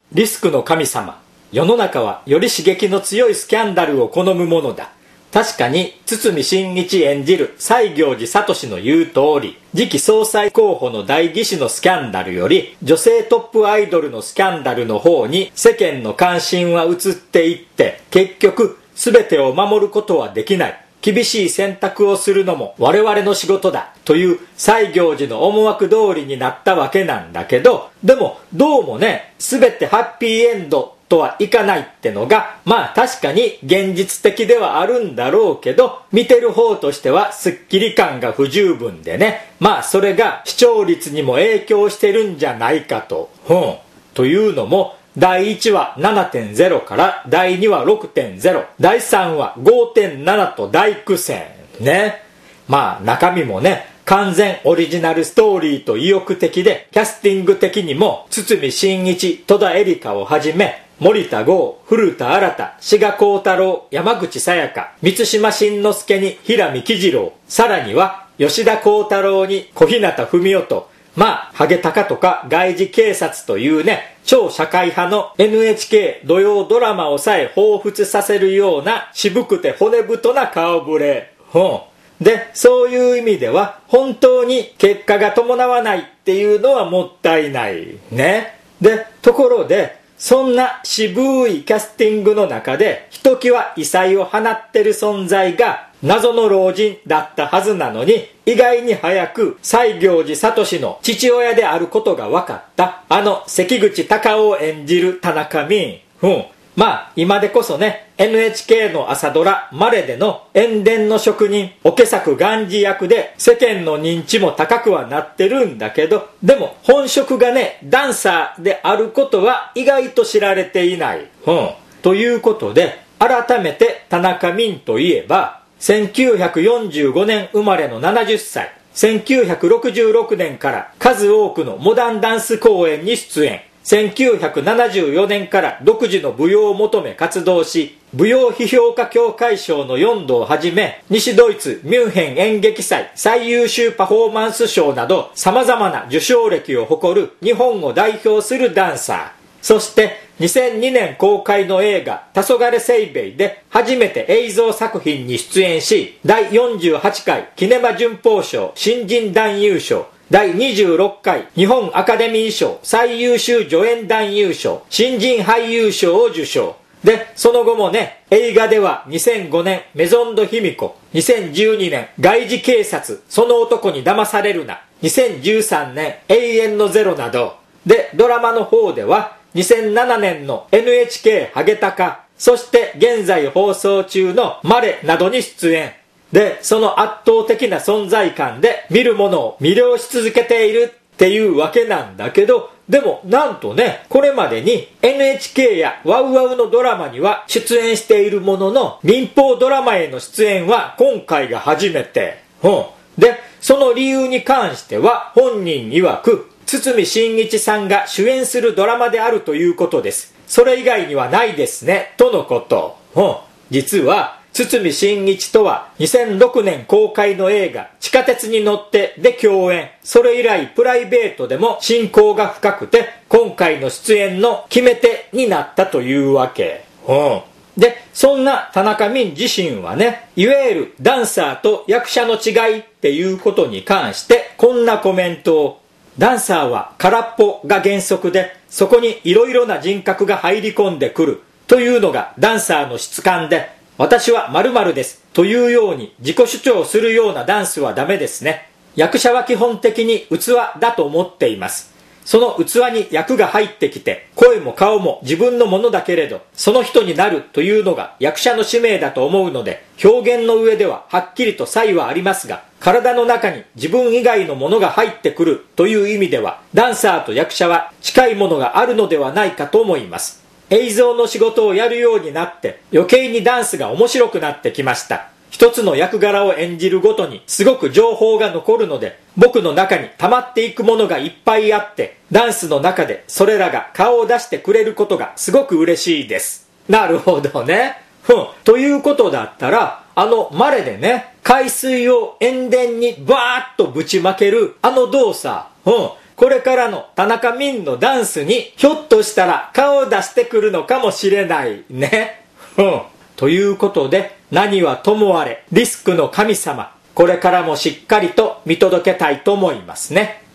リスクの神様。世の中はより刺激の強いスキャンダルを好むものだ。確かに堤真一演じる西行寺聡の言う通り、次期総裁候補の代議士のスキャンダルより女性トップアイドルのスキャンダルの方に世間の関心は移っていって、結局全てを守ることはできない。厳しい選択をするのも我々の仕事だという西行寺の思惑通りになったわけなんだけど、でもどうもね、全てハッピーエンドとはいかないってのが、まあ確かに現実的ではあるんだろうけど、見てる方としてはスッキリ感が不十分でね、まあそれが視聴率にも影響してるんじゃないかと。というのも、第1話 7.0 から第2話 6.0、第3話 5.7 と大苦戦ね。まあ中身もね、完全オリジナルストーリーと意欲的で、キャスティング的にも堤真一、戸田恵梨香をはじめ、森田剛、古田新太、志賀幸太郎、山口紗弥香、満島真之介に平見喜次郎、さらには吉田鋼太郎に小日向文世と、まあハゲタカとか外事警察というね、超社会派の NHK 土曜ドラマをさえ彷彿させるような渋くて骨太な顔ぶれ。で、そういう意味では本当に結果が伴わないっていうのはもったいないね。で、ところでそんな渋いキャスティングの中でひときわ異彩を放ってる存在が謎の老人だったはずなのに、意外に早く西行寺聡の父親であることが分かったあの関口隆夫を演じる田中泯。まあ今でこそね、 NHK の朝ドラマレでの塩田の職人桶作元治役で世間の認知も高くはなってるんだけど、でも本職がね、ダンサーであることは意外と知られていない。ということで改めて田中泯といえば、1945年生まれの70歳、1966年から数多くのモダンダンス公演に出演、1974年から独自の舞踊を求め活動し、舞踊批評家協会賞の4度をはじめ、西ドイツミュンヘン演劇祭最優秀パフォーマンス賞など様々な受賞歴を誇る日本を代表するダンサー。そして2002年公開の映画黄昏せいべいで初めて映像作品に出演し、第48回キネマ旬報賞新人男優賞、第26回日本アカデミー賞最優秀助演男優賞新人俳優賞を受賞で、その後もね、映画では2005年メゾンド卑弥呼、2012年外事警察その男に騙されるな、2013年永遠のゼロなどで、ドラマの方では2007年の NHK ハゲタカ、そして現在放送中のマレなどに出演で、その圧倒的な存在感で見る者を魅了し続けているっていうわけなんだけど、でもなんとね、これまでに NHK やワウワウのドラマには出演しているものの、民放ドラマへの出演は今回が初めて。で、その理由に関しては本人曰く、堤真一さんが主演するドラマであるということです。それ以外にはないですね、とのこと。実は堤真一とは2006年公開の映画地下鉄に乗ってで共演。それ以来プライベートでも親交が深くて、今回の出演の決め手になったというわけ。で、そんな田中泯自身はね、いわゆるダンサーと役者の違いっていうことに関してこんなコメントを。ダンサーは空っぽが原則で、そこにいろいろな人格が入り込んでくるというのがダンサーの質感で、私は〇〇ですというように自己主張するようなダンスはダメですね。役者は基本的に器だと思っています。その器に役が入ってきて、声も顔も自分のものだけれど、その人になるというのが役者の使命だと思うので、表現の上でははっきりと差異はありますが、体の中に自分以外のものが入ってくるという意味では、ダンサーと役者は近いものがあるのではないかと思います。映像の仕事をやるようになって余計にダンスが面白くなってきました。一つの役柄を演じるごとにすごく情報が残るので、僕の中に溜まっていくものがいっぱいあって、ダンスの中でそれらが顔を出してくれることがすごく嬉しいです。なるほどね。ということだったら、マレでね、海水を塩田にバーッとぶちまける動作、 これからの田中泯のダンスにひょっとしたら顔を出してくるのかもしれないね。ということで、何はともあれリスクの神様、これからもしっかりと見届けたいと思いますね。